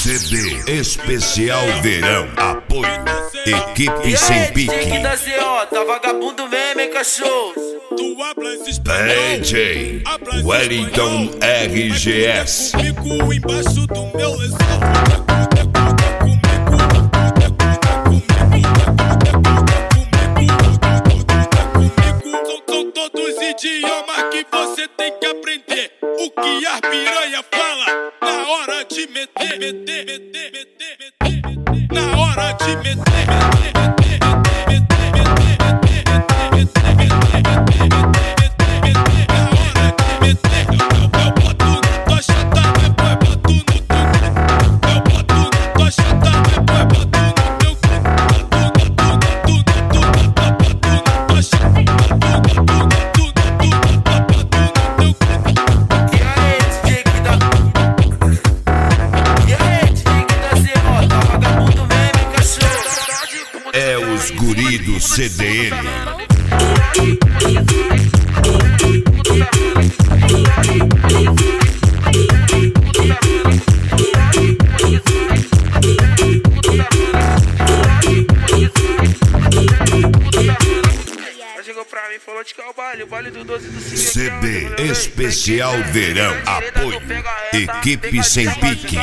CD Especial Verão. Apoio Equipe Sem Pique. Da CJ, vagabundo meme, cachorro. DJ Wellington RGS. Comigo embaixo do meu lençol. São todos idiomas que você tem que aprender. O que a piranha fala na hora de meter. Na hora de meter. É os guri do CDN. Chegou pra mim, falou de que é o baile do 12 do 5. CD Especial Verão. Apoio Equipe Sem Pique.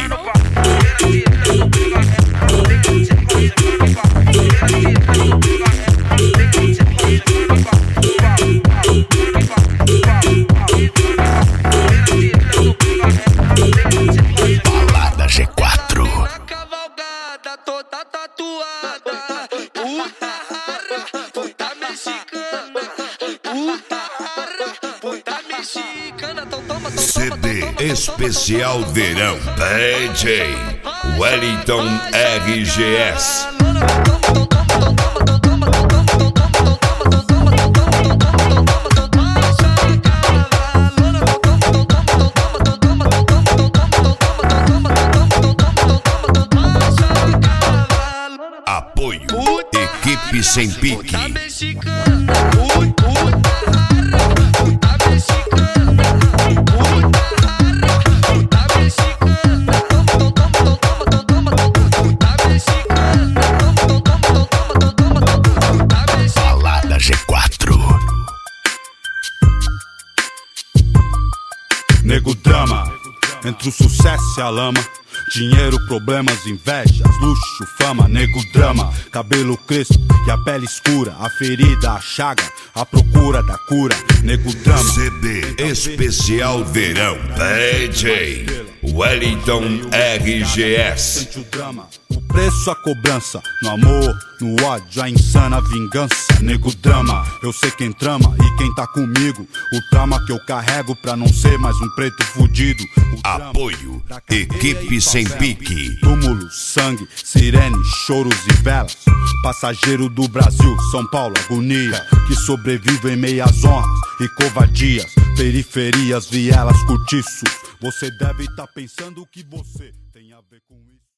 Balada G4. A cavalgada toda tatuada. Puta mexicana. Puta mexicana. Toma. CD Especial Verão. DJ Wellington RGS. Apoio Equipe Sem Pique. Balada G4. Nego drama, entre o sucesso e a lama. Dinheiro, problemas, invejas, luxo, fama. Nego drama, cabelo crespo e a pele escura. A ferida, a chaga, a procura da cura. Nego drama. CD Especial Verão. DJ Wellington RGS. Sente o drama, o preço, a cobrança. No amor, no ódio, a insana vingança. Nego drama, eu sei quem trama e quem tá comigo. O trauma que eu carrego pra não ser mais um preto fudido. Apoio Equipe Sem Pique. Túmulo, sangue, sirene, choros e velas. Passageiro do Brasil, São Paulo, agonia. Que sobrevive em meias honras e covardias. Periferias, vielas, cortiços. Você deve estar pensando que você tem a ver com isso.